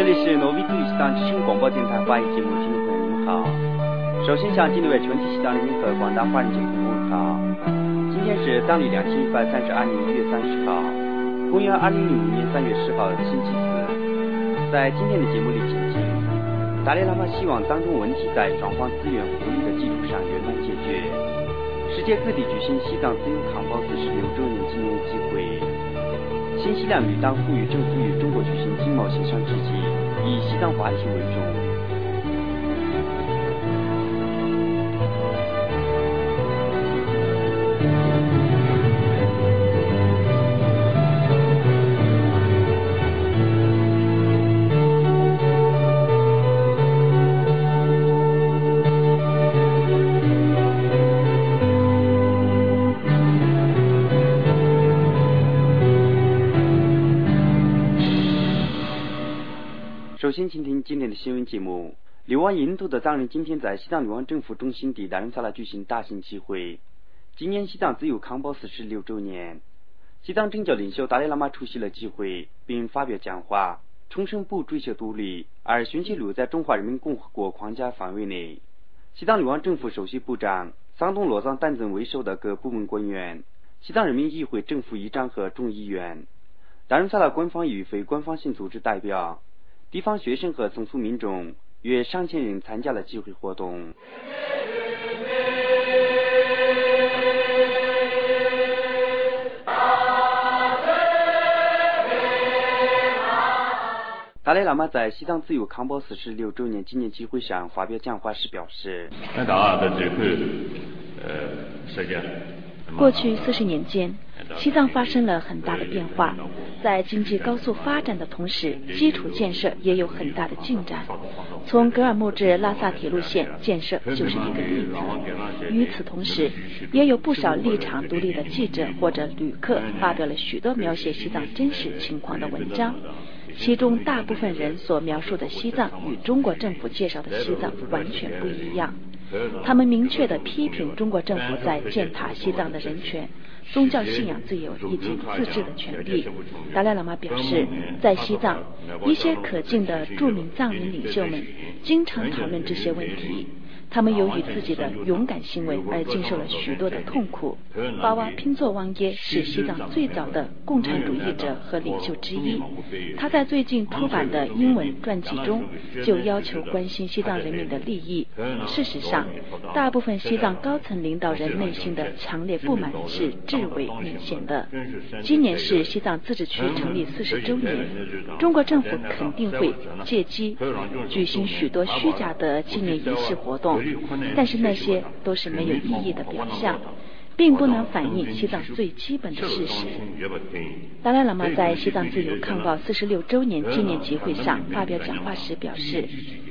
这里是挪威族语西藏之声广播电台华语节目，听众朋友你们好。首先向境内外全体西藏人民和广大华人群朋友问好。今天是藏历2132年1月30号，公元2005年3月10号星期四。在今天的节目里，请听达赖喇嘛希望当中问题在双方资源互利的基础上圆满解决。世界各地举行西藏自由康保46周年纪念集会。新西兰旅当呼吁政府与中国举行经贸协商之际，以西藏话题为重。首先，请听今天的新闻节目。流亡印度的藏人今天在西藏流亡政府中心地达仁萨拉举行大型集会。今年西藏自由康保46周年，西藏政教领袖达赖喇嘛出席了集会，并发表讲话，重申不追求独立，而寻求留在中华人民共和国框架范围内。西藏流亡政府首席部长桑东罗藏丹增为首的各部门官员、西藏人民议会正副议长和众议员、达仁萨拉官方与非官方性组织代表、地方学生和宗族民众约上千人参加了集会活动。达赖喇嘛在西藏自由康保46周年纪念集会上发表讲话时表示， 过去40年间，西藏发生了很大的变化，在经济高速发展的同时，基础建设也有很大的进展。从格尔木至拉萨铁路线建设就是一个例子。与此同时，也有不少立场独立的记者或者旅客发表了许多描写西藏真实情况的文章，其中大部分人所描述的西藏与中国政府介绍的西藏完全不一样。他们明确地批评中国政府在践踏西藏的人权、宗教信仰自由以及自治的权利。达赖喇嘛表示，在西藏，一些可敬的著名藏人领袖们经常讨论这些问题。他们由于自己的勇敢行为而经受了许多的痛苦。巴瓦拼作旺耶是西藏最早的共产主义者和领袖之一。他在最近出版的英文传记中就要求关心西藏人民的利益。事实上，大部分西藏高层领导人内心的强烈不满是至为明显的。今年是西藏自治区成立40周年，中国政府肯定会借机举行许多虚假的纪念仪式活动，但是那些都是没有意义的表象，并不能反映西藏最基本的事实。达赖喇嘛在西藏自由康保46周年纪念集会上发表讲话时表示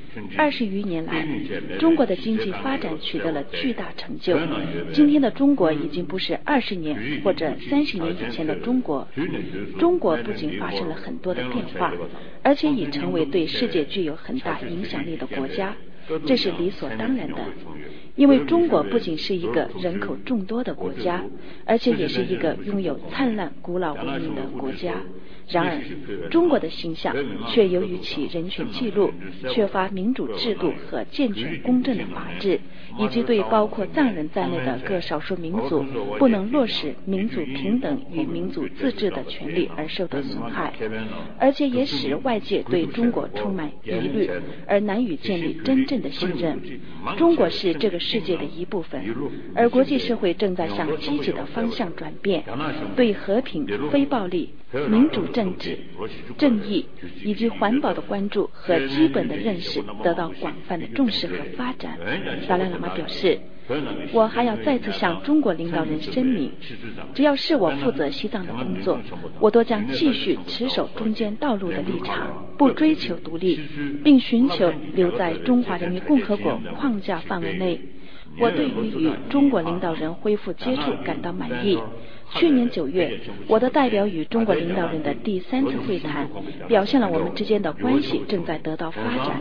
，20余年来，中国的经济发展取得了巨大成就。今天的中国已经不是20年或者30年以前的中国。中国不仅发生了很多的变化，而且已成为对世界具有很大影响力的国家。这是理所当然的，因为中国不仅是一个人口众多的国家，而且也是一个拥有灿烂古老文明的国家。然而，中国的形象却由于其人权记录、缺乏民主制度和健全公正的法治，以及对包括藏人在内的各少数民族不能落实民族平等与民族自治的权利而受到损害，而且也使外界对中国充满疑虑，而难以建立真正的信任。中国是这个世界的一部分，而国际社会正在向积极的方向转变，对和平、非暴力、民主政治、正义以及环保的关注和基本的认识得到广泛的重视和发展。达赖喇嘛表示，我还要再次向中国领导人声明，只要是我负责西藏的工作，我都将继续持守中间道路的立场，不追求独立，并寻求留在中华人民共和国框架范围内。我对于与中国领导人恢复接触感到满意。去年9月，我的代表与中国领导人的第3次会谈，表现了我们之间的关系正在得到发展。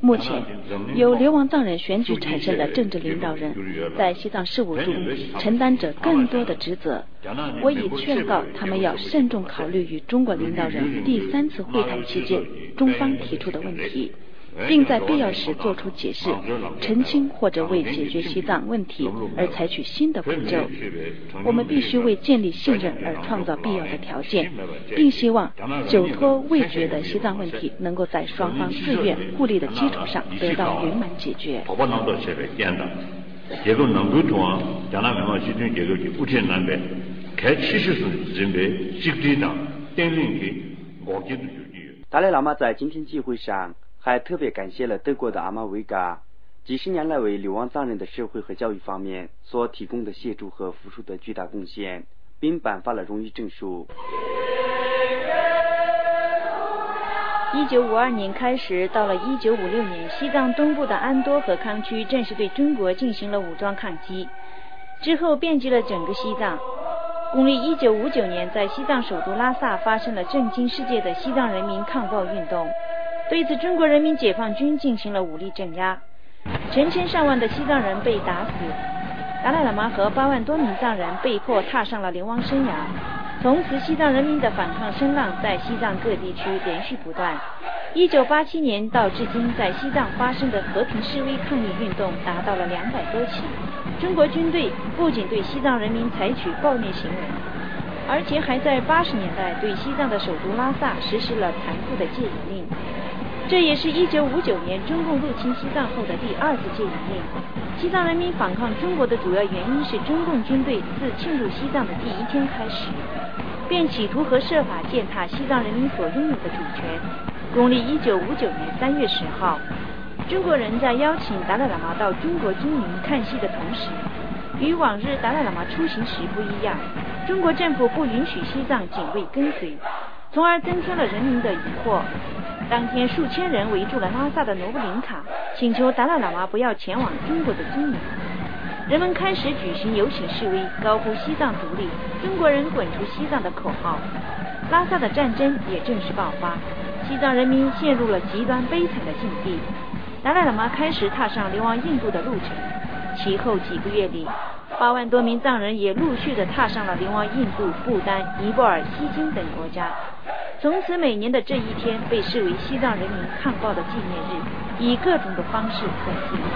目前，由流亡藏人选举产生的政治领导人，在西藏事务中承担着更多的职责。我已劝告他们要慎重考虑与中国领导人第3次会谈期间中方提出的问题，并在必要时作出解释、澄清或者为解决西藏问题而采取新的步骤。我们必须为建立信任而创造必要的条件，并希望久拖未决的西藏问题能够在双方自愿互利的基础上得到圆满解决。 达赖喇嘛在今天聚会上还特别感谢了德国的阿玛维嘎几十年来为流亡藏人的社会和教育方面所提供的协助和付出的巨大贡献，并颁发了荣誉证书。 1952年开始，到了1956年，西藏东部的安多和康区正式对中国进行了武装抗击，之后遍及了整个西藏。公历1959年，在西藏首都拉萨发生了震惊世界的西藏人民抗暴运动，对此中国人民解放军进行了武力镇压，成千上万的西藏人被打死，达赖喇嘛和8万多名藏人被迫踏上了流亡生涯。从此，西藏人民的反抗声浪在西藏各地区连续不断。1987年到至今，在西藏发生的和平示威抗议运动达到了200多起。中国军队不仅对西藏人民采取暴虐行为，而且还在80年代对西藏的首都拉萨实施了残酷的戒严令。这也是1959年中共入侵西藏后的第2次戒严令。西藏人民反抗中国的主要原因是中共军队自侵入西藏的第1天开始，便企图和设法践踏西藏人民所拥有的主权。公历1959年3月10号，中国人在邀请达赖喇嘛到中国军营看戏的同时，与往日达赖喇嘛出行时不一样，中国政府不允许西藏警卫跟随，从而增添了人民的疑惑。当天，数千人围住了拉萨的罗布林卡，请求达赖喇嘛不要前往中国的军营。人们开始举行游行示威，高呼西藏独立，中国人滚出西藏的口号。拉萨的战争也正式爆发，西藏人民陷入了极端悲惨的境地。达赖喇嘛开始踏上流亡印度的路程，其后几个月里，8万多名藏人也陆续地踏上了流亡印度、不丹、尼泊尔、西京等国家。从此，每年的这一天被视为西藏人民抗暴的纪念日，以各种的方式在纪念。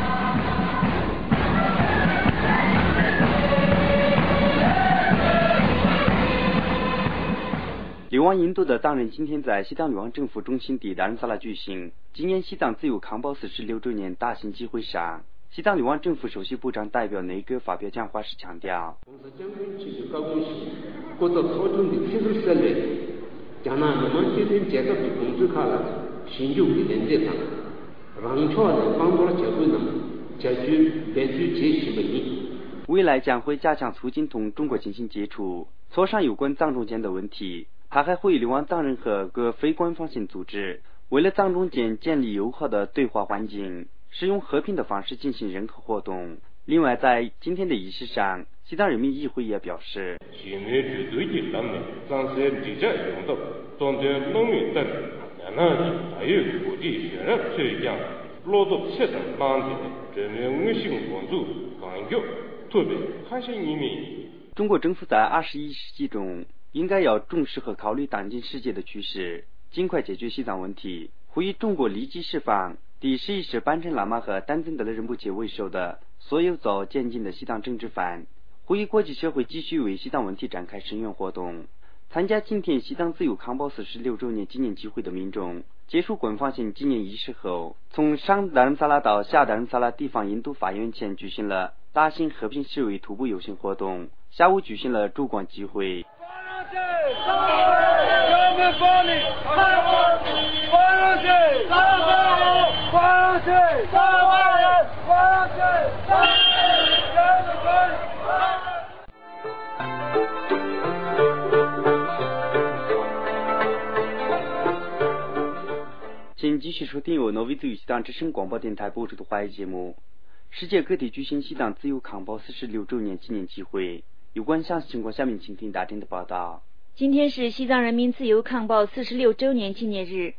流亡印度的藏人今天在西藏流亡政府中心地达仁萨拉举行今年西藏自由抗暴46周年大型集会上，西藏流亡政府首席部长代表内阁发表讲话时强调，未来将会加强促进同中国进行接触，磋商有关藏中间的问题。他还呼吁流亡藏人和各非官方性组织为了藏中间建立友好的对话环境，使用和平的方式进行任何活动。另外，在今天的仪式上，西藏人民议会也表示，中国政府在21世纪中应该要重视和考虑当今世界的趋势，尽快解决西藏问题，呼吁中国立即释放第11世班禅喇嘛和丹增德勒仁波切为首的所有遭监禁的西藏政治犯，呼吁国际社会继续为西藏问题展开声援活动。参加今天西藏自由抗暴46周年纪念集会的民众结束官方性纪念仪式后，从上达仁萨拉到下达仁萨拉地方印度法院前举行了大型和平示威徒步游行活动，下午举行了烛光集会。请继续收听由挪威自由西藏之声广播电台播出的华语节目。世界各地举行西藏自由抗暴46周年纪念集会，有关详细情况下面请听大厅的报道。 今天是西藏人民自由抗暴46周年纪念日。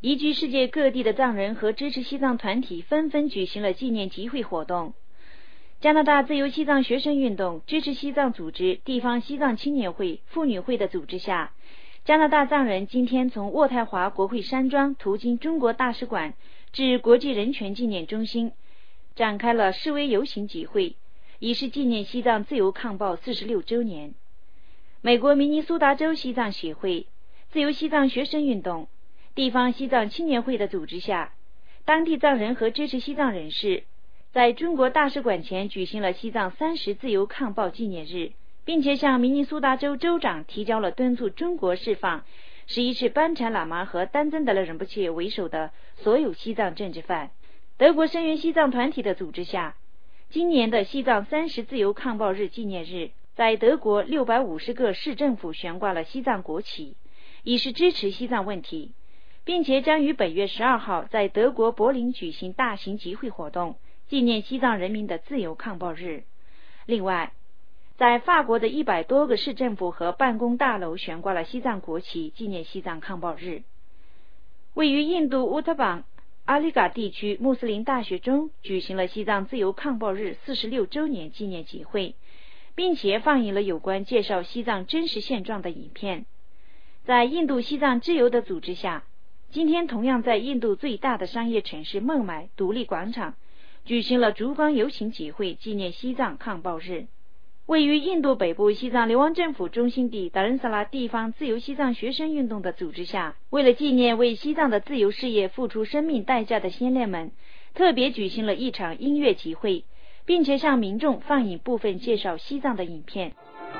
移居世界各地的藏人和支持西藏团体纷纷举行了纪念集会活动。加拿大自由西藏学生运动、支持西藏组织、地方西藏青年会、妇女会的组织下，加拿大藏人今天从渥太华国会山庄途经中国大使馆至国际人权纪念中心，展开了示威游行集会，以示纪念西藏自由抗暴46周年。美国明尼苏达州西藏协会、自由西藏学生运动、地方西藏青年会的组织下，当地藏人和支持西藏人士在中国大使馆前举行了西藏30自由抗暴纪念日，并且向明尼苏达州州长提交了敦促中国释放11世班禅喇嘛和丹增德勒仁波切为首的所有西藏政治犯。德国声援西藏团体的组织下，今年的西藏30自由抗暴日纪念日，在德国650个市政府悬挂了西藏国旗，以示支持西藏问题，并且将于本月12号在德国柏林举行大型集会活动，纪念西藏人民的自由抗暴日。另外，在法国的100多个市政府和办公大楼悬挂了西藏国旗，纪念西藏抗暴日。位于印度乌特邦阿里嘎地区穆斯林大学中举行了西藏自由抗暴日46周年纪念集会，并且放映了有关介绍西藏真实现状的影片。在印度西藏自由的组织下，今天同样在印度最大的商业城市孟买独立广场举行了烛光游行集会，纪念西藏抗暴日。位于印度北部西藏流亡政府中心地达仁萨拉地方自由西藏学生运动的组织下，为了纪念为西藏的自由事业付出生命代价的先烈们，特别举行了一场音乐集会，并且向民众放映部分介绍西藏的影片。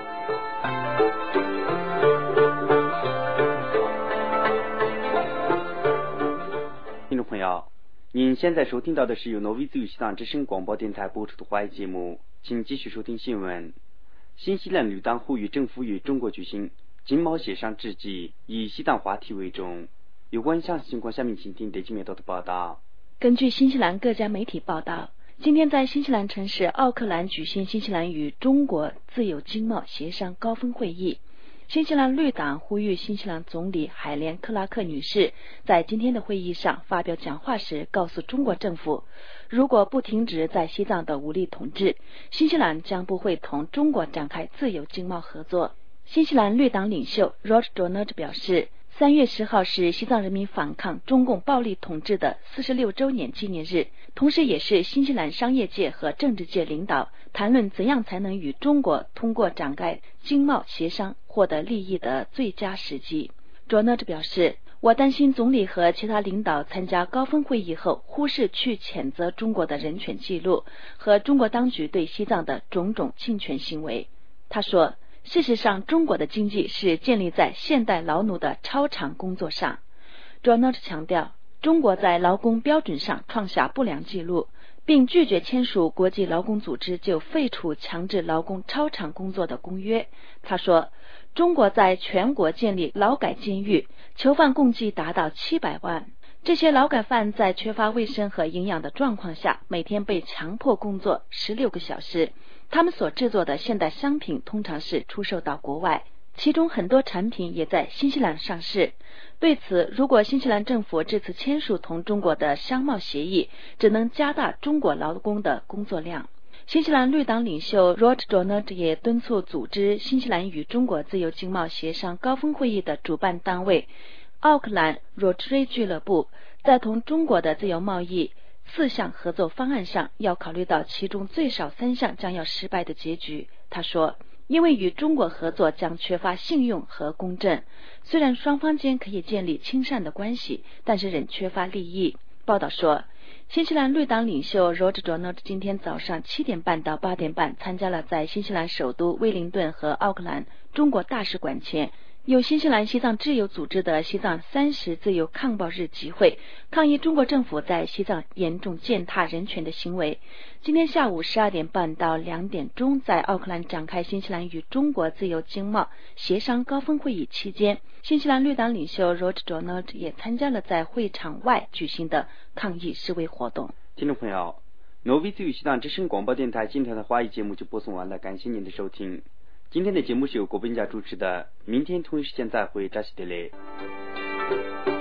听众朋友，您现在收听到的是由挪威自由西藏之声广播电台播出的华语节目，请继续收听新闻。新西兰绿党呼吁政府与中国举行经贸协商之际，以西藏话题为重。有关详细情况，下面请听德基梅多的报道。 根据新西兰各家媒体报道，今天在新西兰城市奥克兰举行新西兰与中国自由经贸协商高峰会议。新西兰绿党呼吁新西兰总理海莲克拉克女士在今天的会议上发表讲话时告诉中国政府，如果不停止在西藏的武力统治，新西兰将不会同中国展开自由经贸合作。新西兰绿党领袖 Rod Donald 表示，3月10号是西藏人民反抗中共暴力统治的46周年纪念日，同时也是新西兰商业界和政治界领导谈论怎样才能与中国通过展开经贸协商获得利益的最佳时机。Donald 表示，我担心总理和其他领导参加高峰会议后忽视去谴责中国的人权记录和中国当局对西藏的种种侵权行为。他说，事实上中国的经济是建立在现代劳奴的超长工作上。Donald 强调，中国在劳工标准上创下不良记录，并拒绝签署国际劳工组织就废除强制劳工超长工作的公约。他说，中国在全国建立劳改监狱，囚犯共计达到700万。这些劳改犯在缺乏卫生和营养的状况下，每天被强迫工作16个小时。他们所制作的现代商品通常是出售到国外，其中很多产品也在新西兰上市。对此，如果新西兰政府这次签署同中国的商贸协议，只能加大中国劳工的工作量。新西兰绿党领袖 Rod Donald 也敦促组织新西兰与中国自由经贸协商高峰会议的主办单位奥克兰 Rotary 俱乐部，在同中国的自由贸易4项合作方案上要考虑到其中最少3项将要失败的结局。他说，因为与中国合作将缺乏信用和公正，虽然双方间可以建立亲善的关系，但是仍缺乏利益。报道说，新西兰绿党领袖 Rod Donald 今天早上7点半到8点半参加了在新西兰首都威灵顿和奥克兰中国大使馆前由新西兰西藏自由组织的西藏30自由抗暴日集会，抗议中国政府在西藏严重践踏人权的行为。今天下午12点半到2点钟，在奥克兰展开新西兰与中国自由经贸协商高峰会议期间，新西兰绿党领袖 Rod Donald 也参加了在会场外举行的抗议示威活动。 听众朋友，挪威自由西藏之声广播电台今天的华语节目就播送完了，感谢您的收听。今天的节目是由郭本家主持的，明天同一时间再会，扎西德勒。